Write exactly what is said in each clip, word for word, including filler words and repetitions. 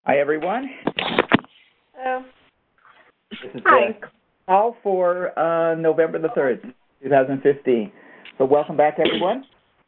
Hi, everyone. Hello. This is Hi. the call for uh, November the third, twenty fifteen. So welcome back, everyone.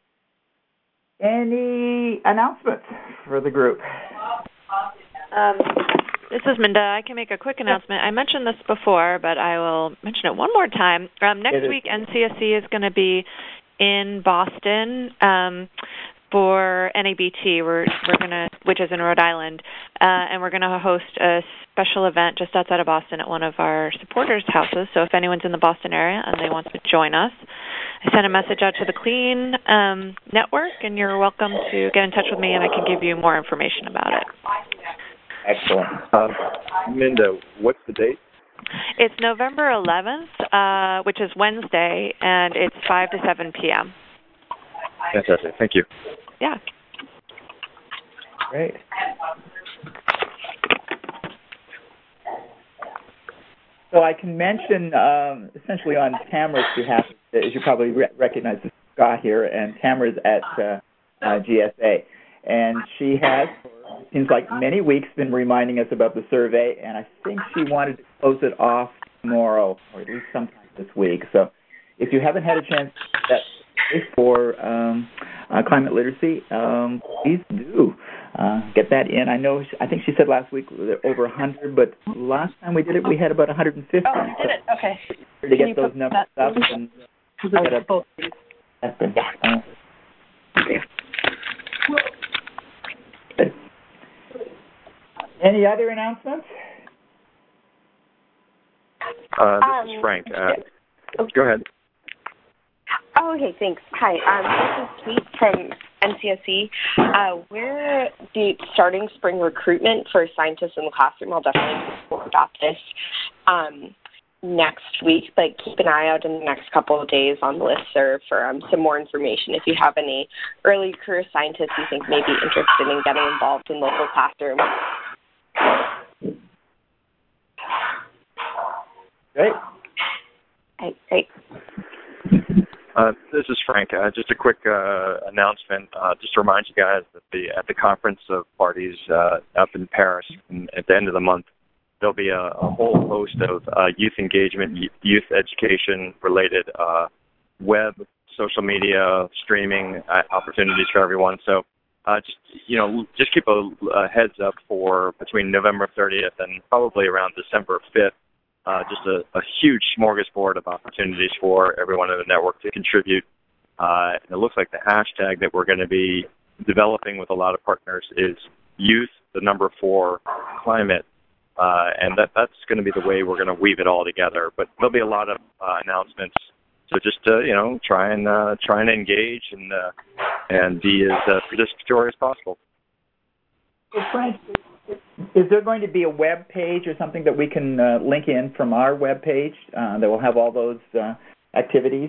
Any announcements for the group? Um, this is Minda. I can make a quick announcement. I mentioned this before, but I will mention it one more time. Um, next week, N C S C is going to be in Boston um, for N A B T. We're we're gonna, which is in Rhode Island, uh, and we're going to host a special event just outside of Boston at one of our supporters' houses. So if anyone's in the Boston area and they want to join us, I sent a message out to the Clean um, Network, and you're welcome to get in touch with me, and I can give you more information about it. Excellent. Um, Minda, what's the date? It's November eleventh, uh, which is Wednesday, and it's five to seven p.m. Fantastic. Thank you. Yeah. Great. So I can mention, um, essentially on Tamara's behalf, as you probably re- recognize, Scott here, and Tamara's at uh, uh, G S A. And she has, it seems like many weeks, been reminding us about the survey, and I think she wanted to close it off tomorrow, or at least sometime this week. So if you haven't had a chance to do that for um, uh, climate literacy, um, please do uh, get that in. I know, she, I think she said last week there were over one hundred, but last time we did it, we had about one hundred fifty. Oh, you did it. Okay. To Can get those numbers that? up and get up. Both. Yeah. Uh, Okay. Any other announcements? Uh, this Um, is Frank. Uh, okay. Go ahead. Oh, okay, thanks. Hi, um, this is Kate from N C S C. Uh, we're the starting spring recruitment for scientists in the classroom. I'll definitely report about this um, next week, but keep an eye out in the next couple of days on the listserv for um, some more information. If you have any early career scientists you think may be interested in getting involved in local classrooms. Great. Okay, great. Uh, this is Frank. Uh, just a quick uh, announcement. Uh, just to remind you guys that the at the Conference of Parties uh, up in Paris in, at the end of the month, there'll be a, a whole host of uh, youth engagement, youth education-related uh, web, social media, streaming uh, opportunities for everyone. So uh, just, you know, just keep a, a heads up for between November thirtieth and probably around December fifth. Uh, just a, a huge smorgasbord of opportunities for everyone in the network to contribute. Uh, and it looks like the hashtag that we're going to be developing with a lot of partners is youth, the number four, climate. Uh, and that that's going to be the way we're going to weave it all together. But there'll be a lot of uh, announcements. So just uh, you know, try and uh, try and engage and uh, and be as uh, participatory as possible. So Frank, is there going to be a web page or something that we can uh, link in from our web page uh, that will have all those uh, activities?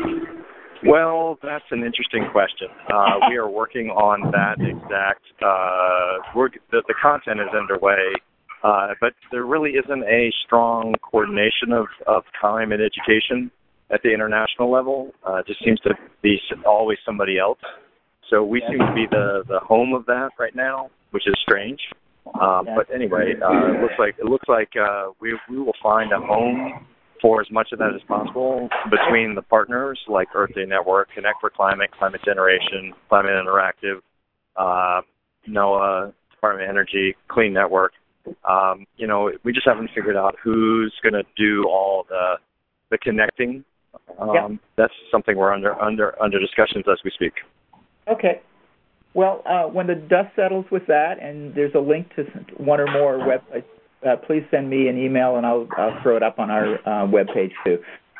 Well, that's an interesting question. Uh, we are working on that exact. Uh, we're, the, the content is underway, uh, but there really isn't a strong coordination of, of time and education at the international level. Uh, it just seems to be always somebody else. So we seem to be the, the home of that right now, which is strange. Um, but anyway, uh, it looks like it looks like uh, we we will find a home for as much of that as possible between the partners like Earth Day Network, Connect for Climate, Climate Generation, Climate Interactive, uh, NOAA, Department of Energy, Clean Network. Um, you know, we just haven't figured out who's going to do all the the connecting. Um, yeah. That's something we're under under under discussions as we speak. Okay. Well, uh, when the dust settles with that, and there's a link to one or more websites, uh, please send me an email, and I'll, I'll throw it up on our uh, webpage too.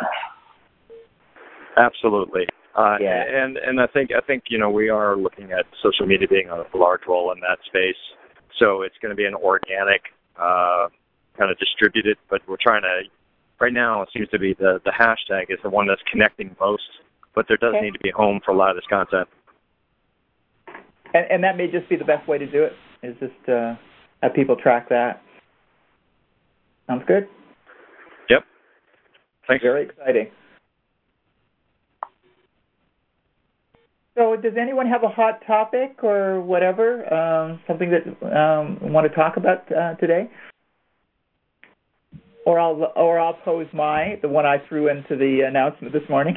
Absolutely. Uh, yeah. And and I think I think you know we are looking at social media being a large role in that space. So it's going to be an organic uh, kind of distributed, but we're trying to. Right now, it seems to be the the hashtag is the one that's connecting most, but there does okay. need to be a home for a lot of this content. And, and that may just be the best way to do it, is just uh, have people track that. Sounds good? Yep. Thanks. Very exciting. So does anyone have a hot topic or whatever, um, something that um, want to talk about uh, today? Or I'll or I'll pose my the one I threw into the announcement this morning,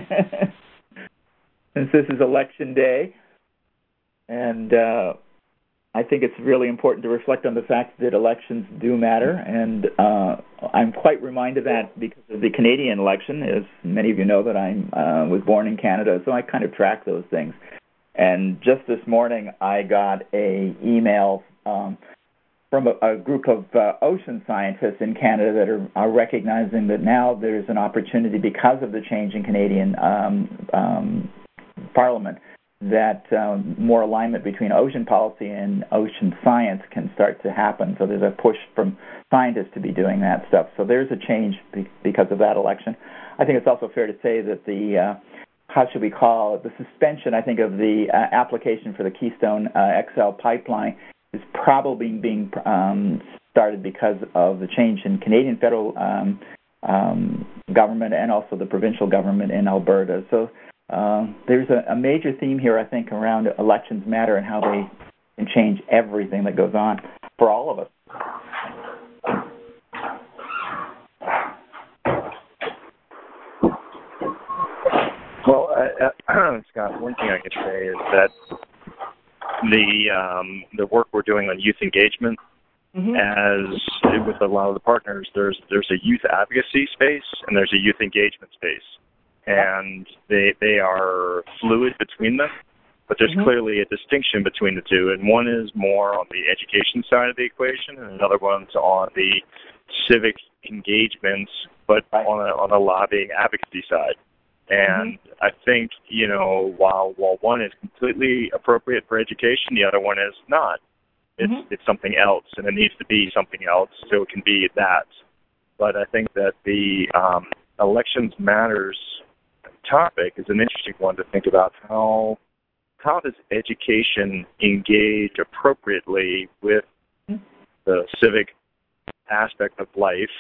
since this is election day, and uh, I think it's really important to reflect on the fact that elections do matter, and uh, I'm quite reminded of that because of the Canadian election. As many of you know, that I uh, was born in Canada, so I kind of track those things. And just this morning, I got a email um, from a, a group of uh, ocean scientists in Canada that are, are recognizing that now there's an opportunity, because of the change in Canadian um, um, Parliament, that um, more alignment between ocean policy and ocean science can start to happen. So there's a push from scientists to be doing that stuff. So there's a change be- because of that election. I think it's also fair to say that the, uh, how should we call it, the suspension, I think, of the uh, application for the Keystone uh, X L pipeline is probably being um, started because of the change in Canadian federal um, um, government and also the provincial government in Alberta. So Uh, there's a, a major theme here, I think, around elections matter and how they can change everything that goes on for all of us. Well, uh, uh, Scott, one thing I can say is that the um, the work we're doing on youth engagement, mm-hmm. as with a lot of the partners, there's there's a youth advocacy space and there's a youth engagement space. And they they are fluid between them, but there's mm-hmm. clearly a distinction between the two. And one is more on the education side of the equation, and another one's on the civic engagements, but right. on a on a lobbying advocacy side. And mm-hmm. I think, you know, while while one is completely appropriate for education, the other one is not. It's mm-hmm. it's something else, and it needs to be something else, so it can be that. But I think that the um, elections matters topic is an interesting one to think about. How how does education engage appropriately with the civic aspect of life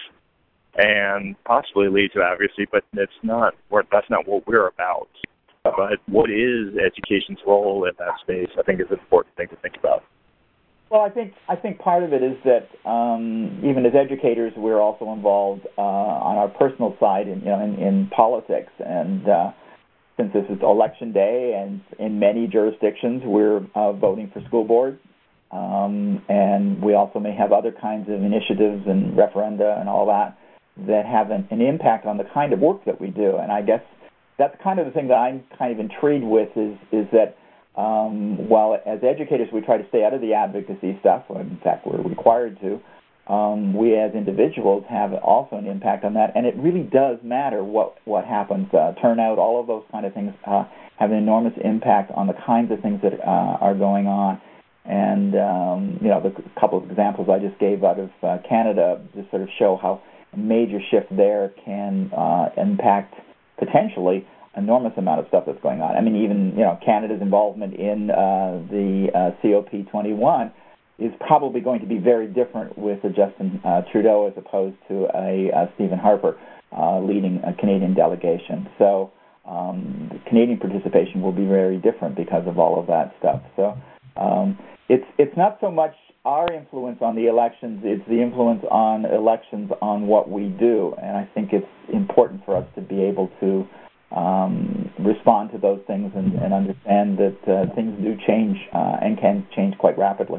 and possibly lead to advocacy? But it's not. That's not what we're about. But what is education's role in that space? I think is an important thing to think about. Well, I think I think part of it is that um, even as educators, we're also involved uh, on our personal side in you know in, in politics. And uh, since this is election day, and in many jurisdictions, we're uh, voting for school boards, um, and we also may have other kinds of initiatives and referenda and all that that have an, an impact on the kind of work that we do. And I guess that's kind of the thing that I'm kind of intrigued with is is that. Um, while as educators we try to stay out of the advocacy stuff, in fact we're required to, um, we as individuals have also an impact on that, and it really does matter what, what happens. Uh, turnout, all of those kind of things uh, have an enormous impact on the kinds of things that uh, are going on. And, um, you know, the couple of examples I just gave out of uh, Canada just sort of show how a major shift there can uh, impact potentially enormous amount of stuff that's going on. I mean, even you know Canada's involvement in uh, the uh, C O P twenty-one is probably going to be very different with a Justin uh, Trudeau as opposed to a, a Stephen Harper uh, leading a Canadian delegation. So um, the Canadian participation will be very different because of all of that stuff. So um, it's it's not so much our influence on the elections, it's the influence on elections on what we do. And I think it's important for us to be able to Um, respond to those things and, and understand that uh, things do change uh, and can change quite rapidly.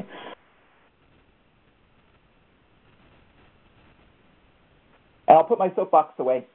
I'll put my soapbox away.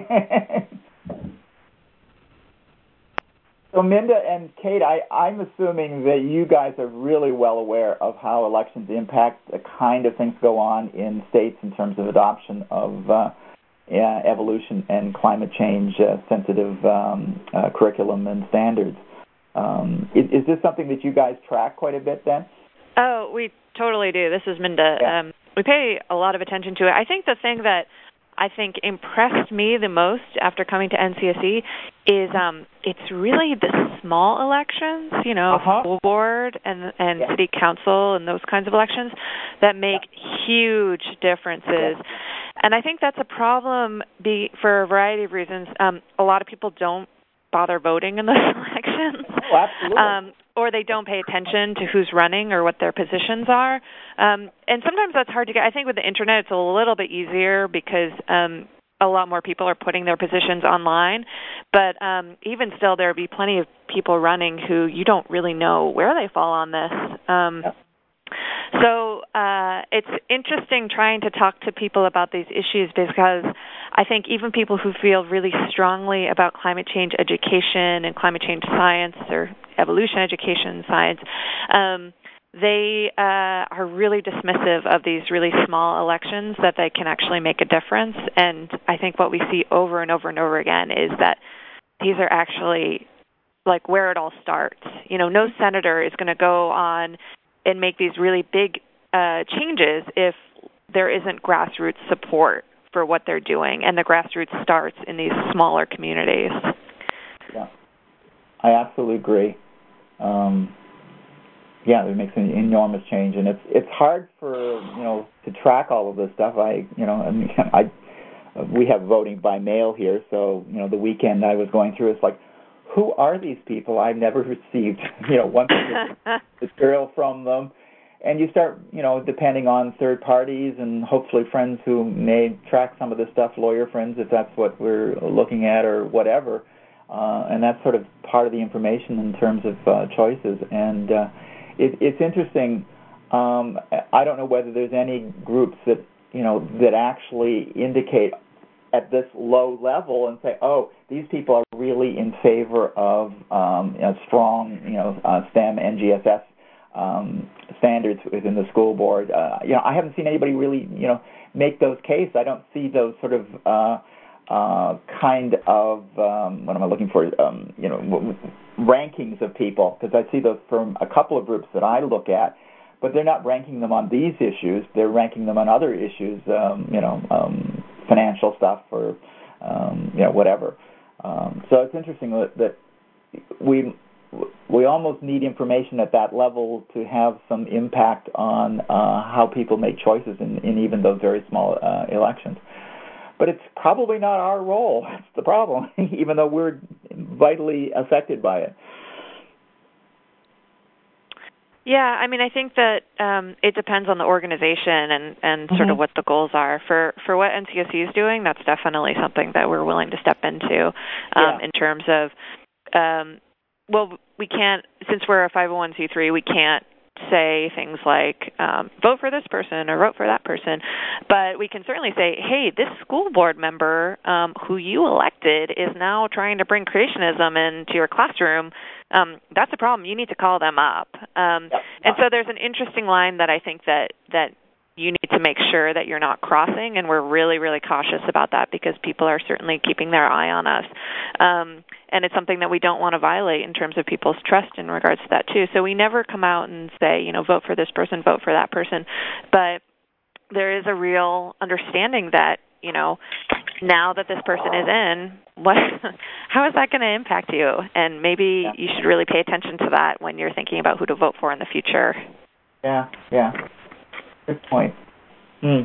So Minda and Kate, I, I'm assuming that you guys are really well aware of how elections impact the kind of things go on in states in terms of adoption of uh, Yeah, evolution and climate change uh, sensitive um, uh, curriculum and standards. Um, is, is this something that you guys track quite a bit then? Oh, we totally do. This is Minda. Yeah. Um, we pay a lot of attention to it. I think the thing that I think impressed me the most after coming to N C S E is um, it's really the small elections, you know, uh-huh. school board and and yeah. city council and those kinds of elections that make yeah. huge differences. Yeah. And I think that's a problem be, for a variety of reasons. Um, a lot of people don't bother voting in those elections. Oh, absolutely. Um, or they don't pay attention to who's running or what their positions are. Um, and sometimes that's hard to get. I think with the Internet, it's a little bit easier because um, a lot more people are putting their positions online. But um, even still, there will be plenty of people running who you don't really know where they fall on this. Um, yep. So uh, it's interesting trying to talk to people about these issues because I think even people who feel really strongly about climate change education and climate change science or evolution education science, um, they uh, are really dismissive of these really small elections that they can actually make a difference. And I think what we see over and over and over again is that these are actually like where it all starts. You know, no senator is going to go on and make these really big uh, changes if there isn't grassroots support for what they're doing, and the grassroots starts in these smaller communities. Yeah, I absolutely agree. Um, yeah, it makes an enormous change, and it's it's hard for you know to track all of this stuff. I you know I mean I we have voting by mail here, so you know the weekend I was going through, it's like, who are these people? I've never received, you know, one material from them. And you start, you know, depending on third parties and hopefully friends who may track some of this stuff, lawyer friends, if that's what we're looking at or whatever. Uh, and that's sort of part of the information in terms of uh, choices. And uh, it, it's interesting. Um, I don't know whether there's any groups that, you know, that actually indicate at this low level and say, oh, these people are really in favor of um, you know, strong, you know, uh, STEM, N G S S um, standards within the school board. Uh, you know, I haven't seen anybody really, you know, make those cases. I don't see those sort of uh, uh, kind of um, what am I looking for? Um, you know, w- rankings of people, because I see those from a couple of groups that I look at, but they're not ranking them on these issues. They're ranking them on other issues. Um, you know. Um, financial stuff or, um, you know, whatever. Um, so it's interesting that, that we we almost need information at that level to have some impact on uh, how people make choices in, in even those very small uh, elections. But it's probably not our role. That's the problem, even though we're vitally affected by it. Yeah, I mean, I think that um, it depends on the organization and, and mm-hmm. sort of what the goals are. For for what N C S E is doing, that's definitely something that we're willing to step into um, yeah. in terms of, um, well, we can't, since we're a five oh one c three, we can't say things like um, vote for this person or vote for that person, but we can certainly say, hey, this school board member um, who you elected is now trying to bring creationism into your classroom. Um, that's a problem. You need to call them up. Um, yep. And so there's an interesting line that I think that, that you need to make sure that you're not crossing, and we're really, really cautious about that because people are certainly keeping their eye on us. Um, and it's something that we don't want to violate in terms of people's trust in regards to that, too. So we never come out and say, you know, vote for this person, vote for that person. But there is a real understanding that, you know, now that this person is in, what, how is that going to impact you? And maybe yeah. you should really pay attention to that when you're thinking about who to vote for in the future. Yeah, yeah. Good point. Hmm.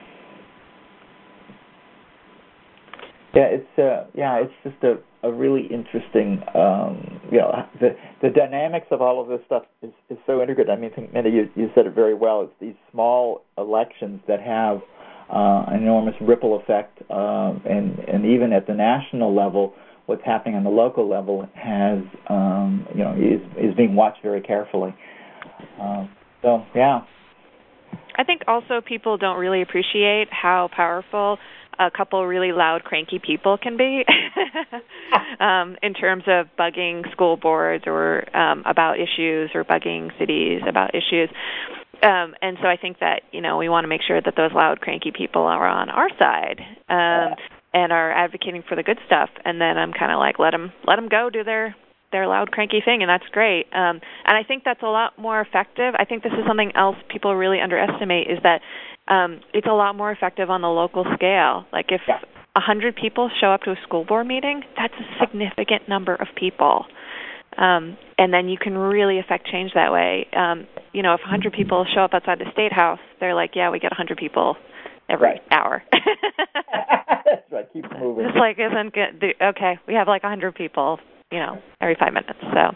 Yeah, it's uh, yeah, it's just a, a really interesting, um, you know, the the dynamics of all of this stuff is, is so intricate. I mean, I think, Minda, you, you said it very well. It's these small elections that have uh, an enormous ripple effect, um, and and even at the national level, what's happening on the local level has, um, you know, is is being watched very carefully. Uh, so, yeah. I think also people don't really appreciate how powerful a couple really loud, cranky people can be um, in terms of bugging school boards or um, about issues or bugging cities about issues. Um, and so I think that, you know, we want to make sure that those loud, cranky people are on our side um, and are advocating for the good stuff. And then I'm kind of like, let them, let them go do their their loud, cranky thing, and that's great. Um, and I think that's a lot more effective. I think this is something else people really underestimate is that um, it's a lot more effective on the local scale. Like if a yeah. hundred people show up to a school board meeting, that's a significant number of people. Um, and then you can really affect change that way. Um, you know, if a hundred people show up outside the State House, they're like, yeah, we get a hundred people every right. hour. That's right. Keep moving. It's like, isn't good. Okay, we have like a hundred people, you know, every five minutes. So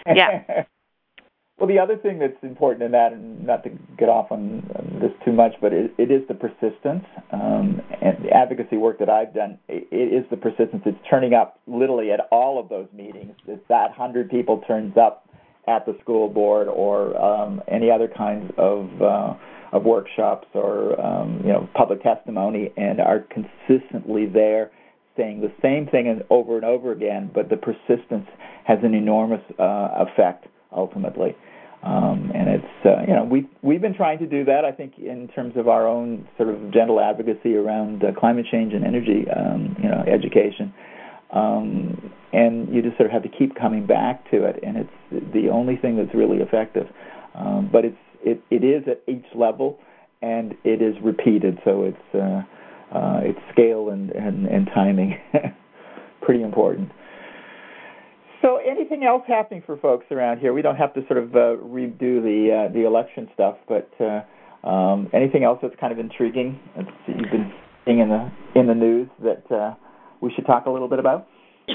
Yeah. Well, the other thing that's important in that, and not to get off on this too much, but it, it is the persistence. Um, and the advocacy work that I've done, it, it is the persistence. It's turning up literally at all of those meetings. It's that one hundred people turns up at the school board or um, any other kinds of uh, of workshops or um, you know public testimony and are consistently there saying the same thing over and over again, but the persistence has an enormous uh, effect ultimately. Um, and it's, uh, you know, we've, we've been trying to do that, I think, in terms of our own sort of gentle advocacy around uh, climate change and energy, um, you know, education. Um, and you just sort of have to keep coming back to it, and it's the only thing that's really effective. Um, but it's, it, it is at each level, and it is repeated, so it's, uh, uh, it's scale and, and, and timing. Pretty important. So anything else happening for folks around here? We don't have to sort of uh, redo the uh, the election stuff, but uh, um, anything else that's kind of intriguing that you've been seeing in the in the news that uh, we should talk a little bit about?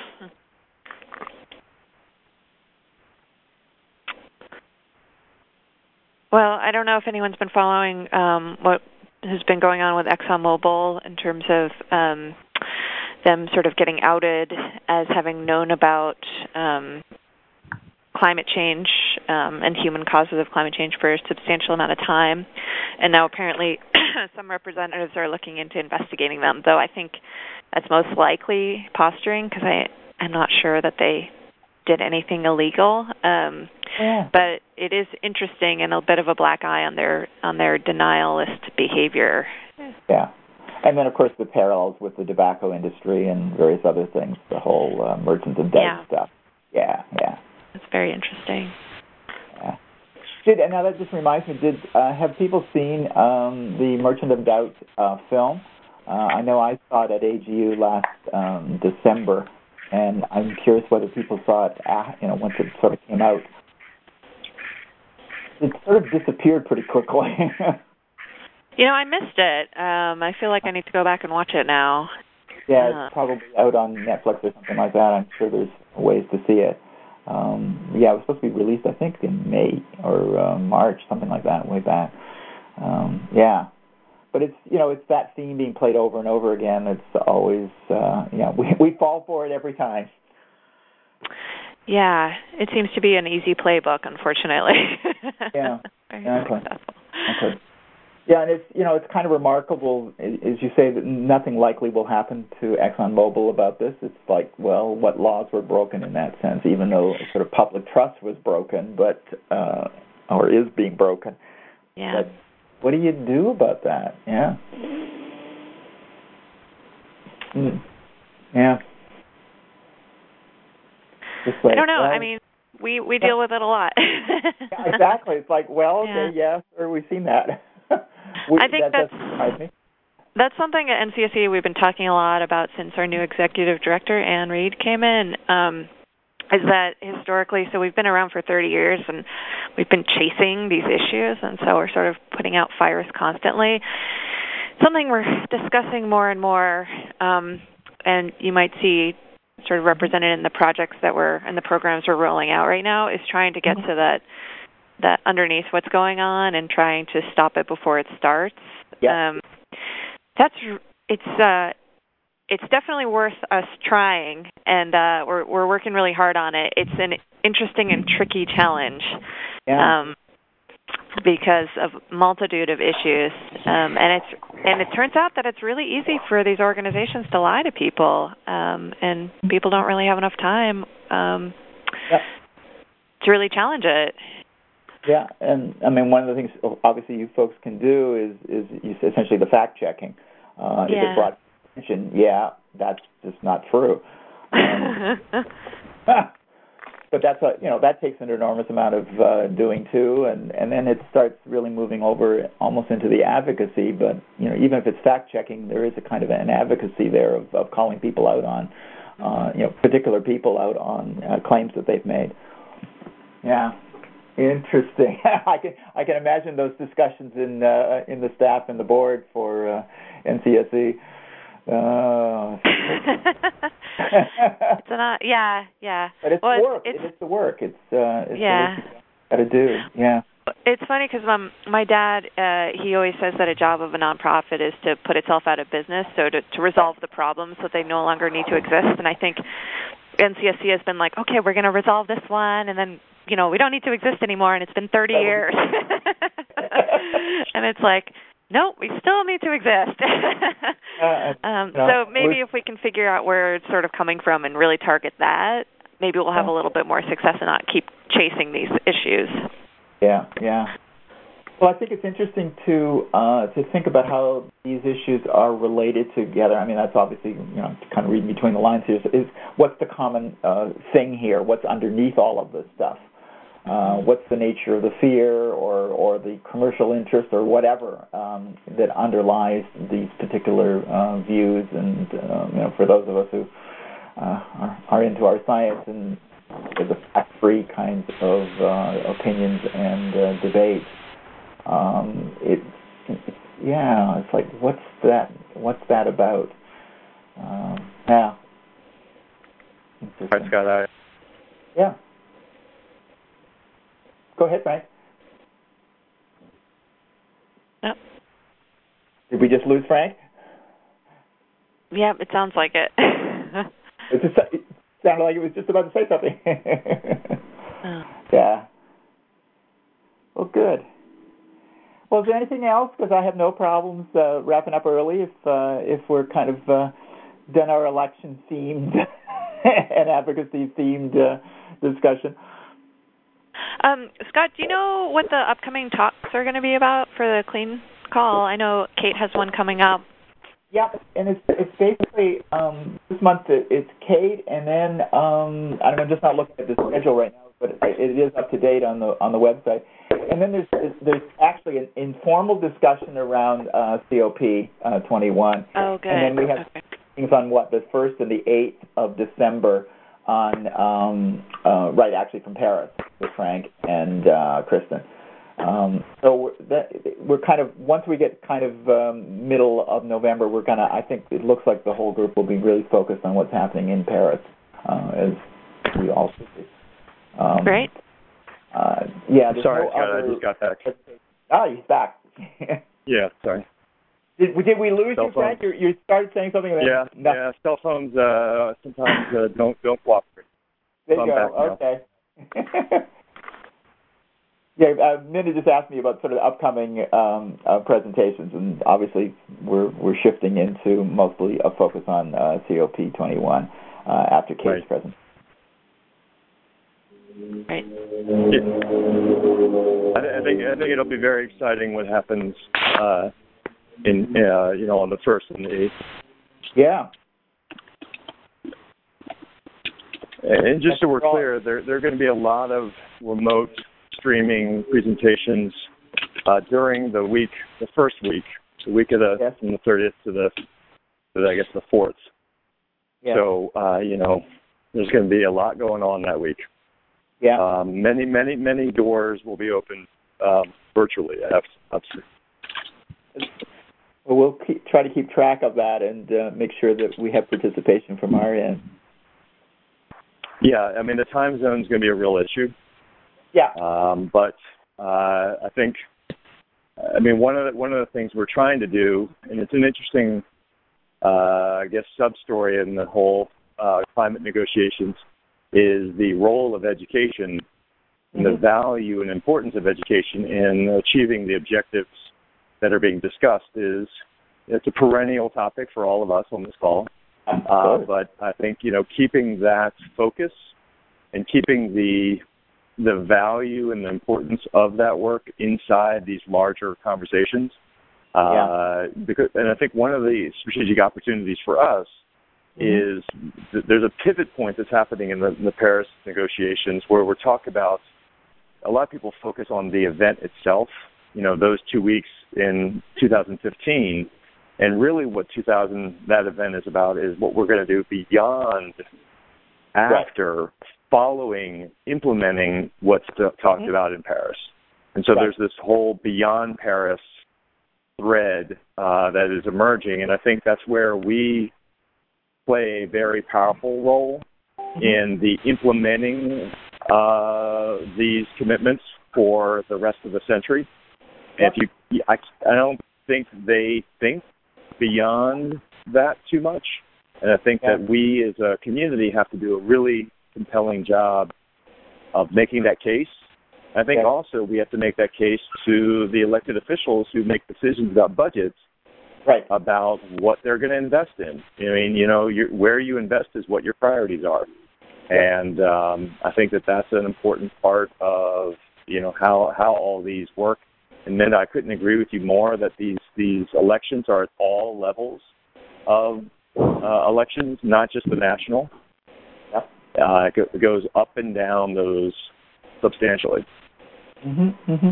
Well, I don't know if anyone's been following um, what has been going on with ExxonMobil in terms of um, them sort of getting outed as having known about um, climate change um, and human causes of climate change for a substantial amount of time. And now apparently some representatives are looking into investigating them, though I think that's most likely posturing because I'm not sure that they did anything illegal. Um, yeah. But it is interesting and a bit of a black eye on their on their denialist behavior. Yeah. And then, of course, the parallels with the tobacco industry and various other things, the whole uh, merchants of doubt yeah. stuff. Yeah, yeah. It's very interesting. Yeah. Did, and now that just reminds me, did uh, have people seen um, the Merchant of Doubt uh, film? Uh, I know I saw it at A G U last um, December, and I'm curious whether people saw it, uh, you know, once it sort of came out. It sort of disappeared pretty quickly. You know, I missed it. Um, I feel like I need to go back and watch it now. Yeah, uh, it's probably out on Netflix or something like that. I'm sure there's ways to see it. Um, yeah, it was supposed to be released, I think, in May or uh, March, something like that, way back. Um, yeah. But it's, you know, it's that theme being played over and over again. It's always, uh, yeah, we, we fall for it every time. Yeah, it seems to be an easy playbook, unfortunately. Yeah, Very exactly. successful. Okay. Yeah, and it's, you know, it's kind of remarkable, as you say, that nothing likely will happen to ExxonMobil about this. It's like, well, what laws were broken in that sense, even though sort of public trust was broken, but uh, or is being broken. Yeah. But what do you do about that? Yeah. Mm. Yeah. Like, I don't know. well, I mean, we, we deal with it a lot. Yeah, exactly. It's like, well, okay, yeah, yes, or we've seen that. we, I think that that's surprise me. That's something at N C S E we've been talking a lot about since our new executive director, Anne Reed, came in, um, is that historically, so we've been around for thirty years, and we've been chasing these issues, and so we're sort of putting out fires constantly. Something we're discussing more and more, um, and you might see sort of represented in the projects that we're, and the programs we're rolling out right now, is trying to get mm-hmm. to that that underneath what's going on and trying to stop it before it starts. Yeah. Um, that's it's uh, it's definitely worth us trying, and uh, we're we're working really hard on it. It's an interesting and tricky challenge, yeah. um, because of multitude of issues, um, and it's and it turns out that it's really easy for these organizations to lie to people, um, and people don't really have enough time um, yep. to really challenge it. Yeah, and I mean, one of the things obviously you folks can do is is essentially the fact checking. Uh, yeah. If it's brought attention, yeah, that's just not true. Um, but that's a you know that takes an enormous amount of uh, doing too, and and then it starts really moving over almost into the advocacy. But you know, even if it's fact checking, there is a kind of an advocacy there of, of calling people out on, uh, you know, particular people out on uh, claims that they've made. Yeah. Interesting. I can I can imagine those discussions in uh, in the staff and the board for uh, N C S E. Oh. It's an, yeah, yeah. But it's well, work. It's, it's the work. It's, uh, it's yeah. the work you got to do. Yeah. It's funny because um, my dad, uh, he always says that a job of a nonprofit is to put itself out of business, so to, to resolve the problems so they no longer need to exist. And I think N C S C has been like, okay, we're going to resolve this one, and then, you know, we don't need to exist anymore, and it's been thirty years. And it's like, no, we still need to exist. uh, um, no, so maybe if we can figure out where it's sort of coming from and really target that, maybe we'll have a little bit more success and not keep chasing these issues. Yeah, yeah. Well, I think it's interesting to uh, to think about how these issues are related together. I mean, that's obviously, you know, kind of reading between the lines here. Is what's the common uh, thing here? What's underneath all of this stuff? Uh, what's the nature of the fear or, or the commercial interest or whatever um, that underlies these particular uh, views? And um, you know, for those of us who uh, are, are into our science and the fact-free kinds of uh, opinions and uh, debates, um, it, it, yeah, it's like, what's that? What's that about? Um, yeah. Right, Scott. I, yeah. Go ahead, Frank. No. Did we just lose Frank? Yeah, it sounds like it. it, just, it sounded like it was just about to say something. Oh. Yeah. Well, good. Well, is there anything else? Because I have no problems uh, wrapping up early if uh, if we're kind of uh, done our election themed and advocacy themed uh, discussion. Um, Scott, do you know what the upcoming talks are going to be about for the Clean Call? I know Kate has one coming up. Yep, and it's it's basically um, this month it's Kate, and then um, I'm just not looking at the schedule right now, but it, it is up to date on the on the website. And then there's there's actually an informal discussion around uh, C O P uh, twenty-one. Oh, good. And then we have okay. things on what the first and the eighth of December on um, uh, right actually from Paris with Frank and uh, Kristen. Um, so we're, that, we're kind of once we get kind of um, middle of November, we're gonna. I think it looks like the whole group will be really focused on what's happening in Paris, uh, as we all see. Um, Great. Uh, yeah. Sorry, no Scott, other... I just got back. Ah, he's back. Yeah, sorry. Did, did we lose cell you, Frank? You, you started saying something. About yeah, no. yeah. Cell phones uh, sometimes uh, don't don't cooperate. There so you go. Okay. Yeah, uh, Minda just asked me about sort of upcoming um, uh, presentations, and obviously we're we're shifting into mostly a focus on uh, C O P twenty-one uh, after Kate's right. presentation. Right. Yeah. I, I think I think it'll be very exciting what happens uh, in uh, you know on the first and the eighth. Yeah. And just so we're clear, there there are going to be a lot of remote streaming presentations uh, during the week, the first week, the week of the yes. from the thirtieth to the, to the I guess the fourth. Yes. So uh, you know, there's going to be a lot going on that week. Yeah. Um, many, many, many doors will be open um, virtually. Absolutely. Well, we'll keep, try to keep track of that and uh, make sure that we have participation from our end. Yeah, I mean the time zone is going to be a real issue. Yeah. Um, but uh, I think, I mean, one of the, one of the things we're trying to do, and it's an interesting, uh, I guess, sub-story in the whole uh, climate negotiations, is the role of education and mm-hmm. the value and importance of education in achieving the objectives that are being discussed. Is it's a perennial topic for all of us on this call. Uh, but I think, you know, keeping that focus and keeping the the value and the importance of that work inside these larger conversations. Uh, yeah. because, and I think one of the strategic opportunities for us mm-hmm. is th- there's a pivot point that's happening in the, in the Paris negotiations where we're talking about, a lot of people focus on the event itself, you know, those two weeks in two thousand fifteen. And really what two thousand, that event is about is what we're going to do beyond, after, right. following, implementing what's t- talked mm-hmm. about in Paris. And so right. there's this whole beyond Paris thread uh, that is emerging, and I think that's where we play a very powerful role in the implementing uh, these commitments for the rest of the century. If you, I, I don't think they think beyond that too much, and I think yeah. that we as a community have to do a really compelling job of making that case. I think yeah. also we have to make that case to the elected officials who make decisions about budgets, right? About what they're going to invest in. I mean, you know, you're, where you invest is what your priorities are, yeah. and um, I think that that's an important part of you know how how all these work. And then I couldn't agree with you more that these these elections are at all levels of uh, elections, not just the national. Yep. Uh, it, go, it goes up and down those substantially. Mm-hmm, mm-hmm.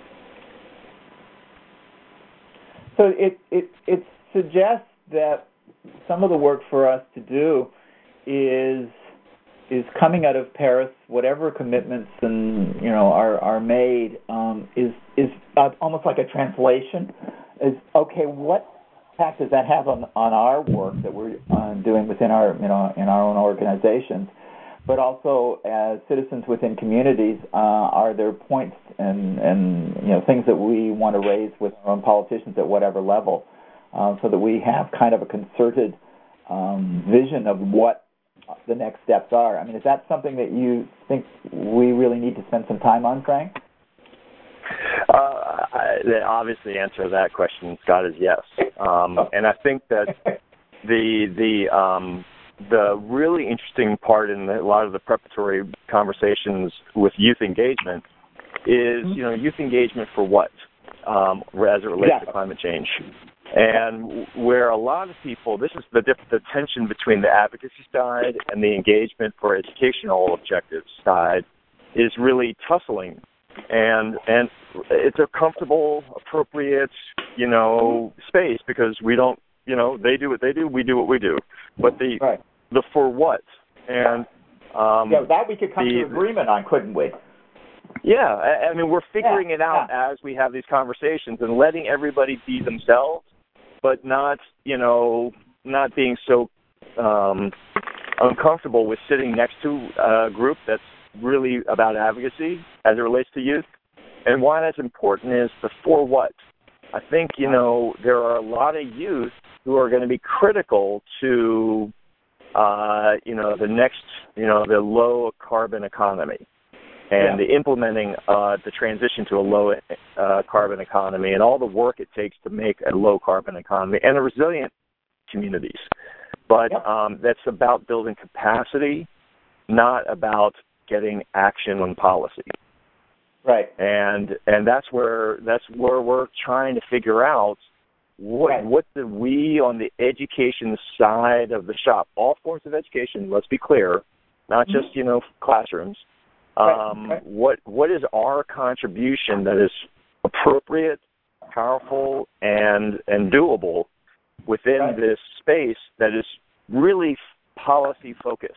So it, it it suggests that some of the work for us to do is is coming out of Paris, whatever commitments and you know are are made um, is is uh, almost like a translation. Is okay. What impact does that have on on our work that we're uh, doing within our you know in our own organizations? But also as citizens within communities, uh, are there points and, and you know things that we want to raise with our own politicians at whatever level, uh, so that we have kind of a concerted um, vision of what the next steps are. I mean, is that something that you think we really need to spend some time on, Frank? Uh, I, the obviously answer to that question, Scott, is yes. Um, and I think that the the um, the really interesting part in a lot of the preparatory conversations with youth engagement is, you know, youth engagement for what, um, as it relates yeah. to climate change. And where a lot of people, this is the, the tension between the advocacy side and the engagement for educational objectives side is really tussling. And and it's a comfortable, appropriate, you know, space because we don't, you know, they do what they do, we do what we do. But the right. the for what and um, yeah, that we could come the, to agreement on, couldn't we? Yeah, I, I mean, we're figuring yeah, it out yeah. as we have these conversations and letting everybody be themselves, but not, you know, not being so um, uncomfortable with sitting next to a group that's really about advocacy as it relates to youth. And why that's important is the for what. I think, you know, there are a lot of youth who are going to be critical to, uh, you know, the next, you know, the low carbon economy and yeah. the implementing uh, the transition to a low uh, carbon economy and all the work it takes to make a low carbon economy and a resilient communities. But yep. um, that's about building capacity, not about getting action on policy. Right. And and that's where that's where we're trying to figure out what right. what do we on the education side of the shop, all forms of education, let's be clear, not mm-hmm. just, you know, classrooms. Right. Um, right. what what is our contribution that is appropriate, powerful, and and doable within right. this space that is really policy focused?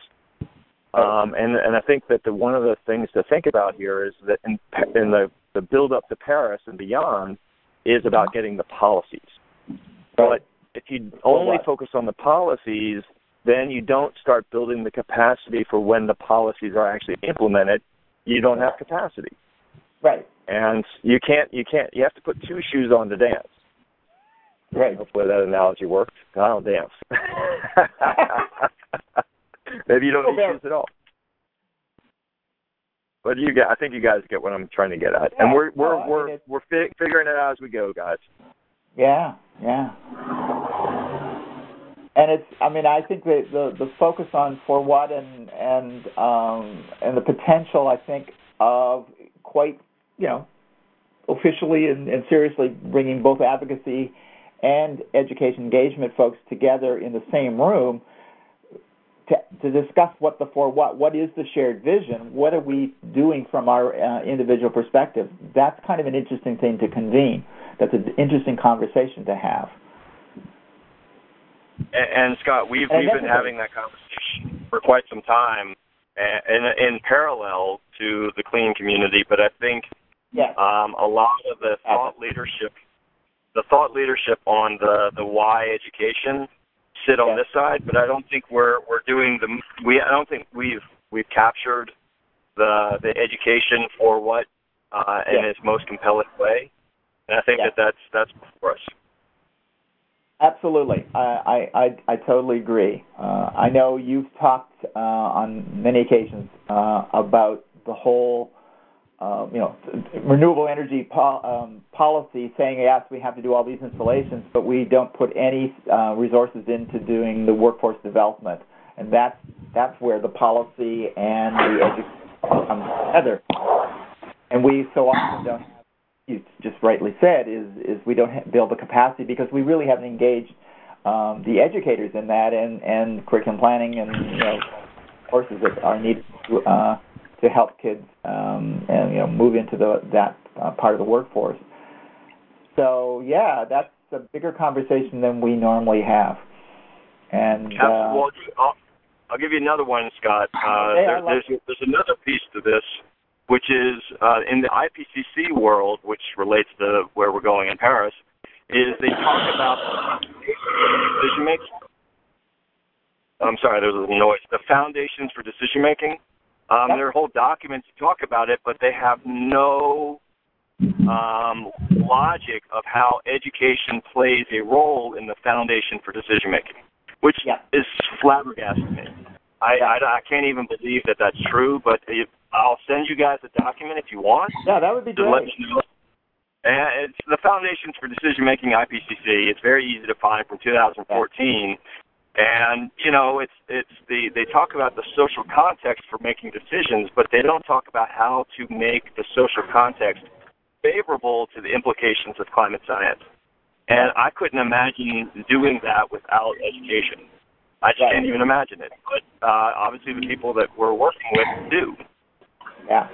Um, and, and I think that the, one of the things to think about here is that in, in the, the build up to Paris and beyond is about getting the policies. But if you only focus on the policies, then you don't start building the capacity for when the policies are actually implemented. You don't have capacity. Right. And you can't, you can't, you have to put two shoes on to dance. Right. Hopefully that analogy worked. I don't dance. Maybe you don't need shoes at all. But you get, I think you guys get what I'm trying to get at. Yeah, and we're we're no, we're I mean, we're fi- figuring it out as we go, guys. Yeah, yeah. And it's, I mean, I think that the the focus on for what and and um, and the potential, I think, of quite, you know, officially and, and seriously bringing both advocacy and education engagement folks together in the same room to, to discuss what the for what, what is the shared vision, what are we doing from our uh, individual perspective. That's kind of an interesting thing to convene. That's an interesting conversation to have. And, and Scott, we've, and we've been having that conversation for quite some time in, in parallel to the clean community, but I think yes. um, a lot of the thought leadership the thought leadership on the, the why education sit on yeah. this side, but I don't think we're we're doing the we I don't think we've we've captured the the education for what uh, in yeah. its most compelling way, and I think yeah. that that's that's before us. Absolutely, I I I, I totally agree. Uh, I know you've talked uh, on many occasions uh, about the whole. Uh, you know, renewable energy po- um, policy saying, yes, we have to do all these installations, but we don't put any uh, resources into doing the workforce development. And that's, that's where the policy and the education come together. And we so often don't have, you just rightly said, is, is we don't have, build the capacity because we really haven't engaged um, the educators in that and, and curriculum planning and, you know, courses that are needed to uh, to help kids um, and you know move into the that uh, part of the workforce. So yeah, that's a bigger conversation than we normally have. And uh, well, I'll, I'll give you another one, Scott. Uh, hey, there, there's there's another piece to this, which is uh, in the I P C C world, which relates to where we're going in Paris, is they talk about decision making. I'm sorry, there's a little noise. The foundations for decision making. Um, yep. There are whole documents to talk about it, but they have no um, logic of how education plays a role in the foundation for decision making, which yep. is flabbergasting me. I, I, I can't even believe that that's true, but if, I'll send you guys a document if you want. Yeah, that would be great. Let me know. And it's the Foundations for Decision Making, I P C C. It's very easy to find from two thousand fourteen. Yeah. And, you know, it's it's the they talk about the social context for making decisions, but they don't talk about how to make the social context favorable to the implications of climate science. And I couldn't imagine doing that without education. I just can't even imagine it. But uh, obviously the people that we're working with do. Yeah.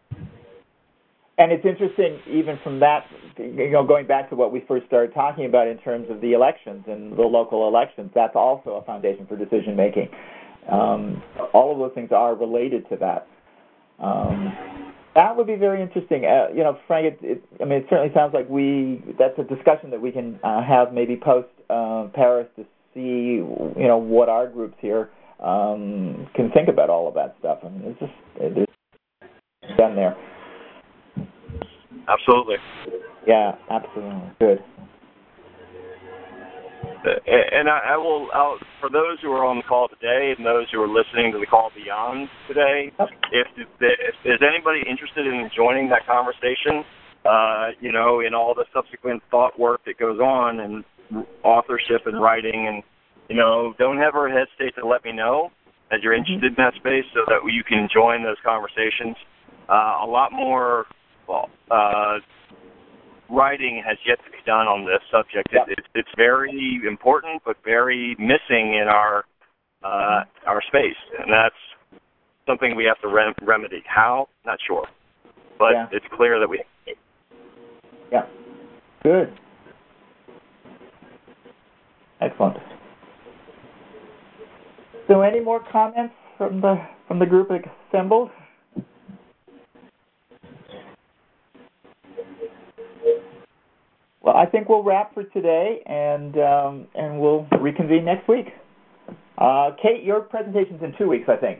And it's interesting, even from that, you know, going back to what we first started talking about in terms of the elections and the local elections, that's also a foundation for decision making. Um, all of those things are related to that. Um, that would be very interesting. Uh, you know, Frank, it, it, I mean, it certainly sounds like we, that's a discussion that we can uh, have maybe post uh, Paris to see, you know, what our groups here um, can think about all of that stuff. I mean, it's just, there's done there. Absolutely. Yeah, absolutely. Good. And I, I will, I'll, for those who are on the call today and those who are listening to the call beyond today, oh. if, if, if there's anybody interested in joining that conversation, uh, you know, in all the subsequent thought work that goes on and authorship and writing, and, you know, don't ever hesitate to let me know that you're interested mm-hmm. in that space so that you can join those conversations. Uh, a lot more... Well, uh, writing has yet to be done on this subject. Yep. It, it, it's very important, but very missing in our uh, our space, and that's something we have to rem- remedy. How? Not sure, but yeah. It's clear that we. Yeah. Good. Excellent. So, any more comments from the from the group assembled? Well, I think we'll wrap for today, and um, and we'll reconvene next week. Uh, Kate, your presentation's in two weeks, I think.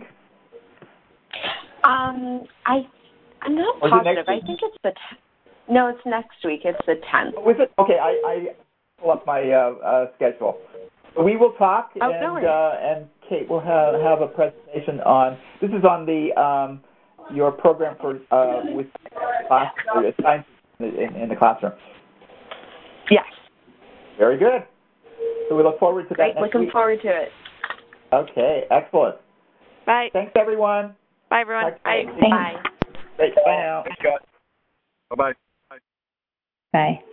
Um, I I'm not or positive. I think it's the t- no, it's next week. It's the tenth. Oh, is it? Okay, I, I pull up my uh, uh, schedule. We will talk, oh, and no uh, and Kate will have have a presentation on. This is on the um, your program for uh, with class or science in, in the classroom. Yes. Very good. So we look forward to that. Great. Next Looking week. forward to it. Okay. Excellent. Bye. Thanks, everyone. Bye, everyone. Bye. Bye. Great. Bye now. Thanks, Scott. Bye-bye. Bye. Bye.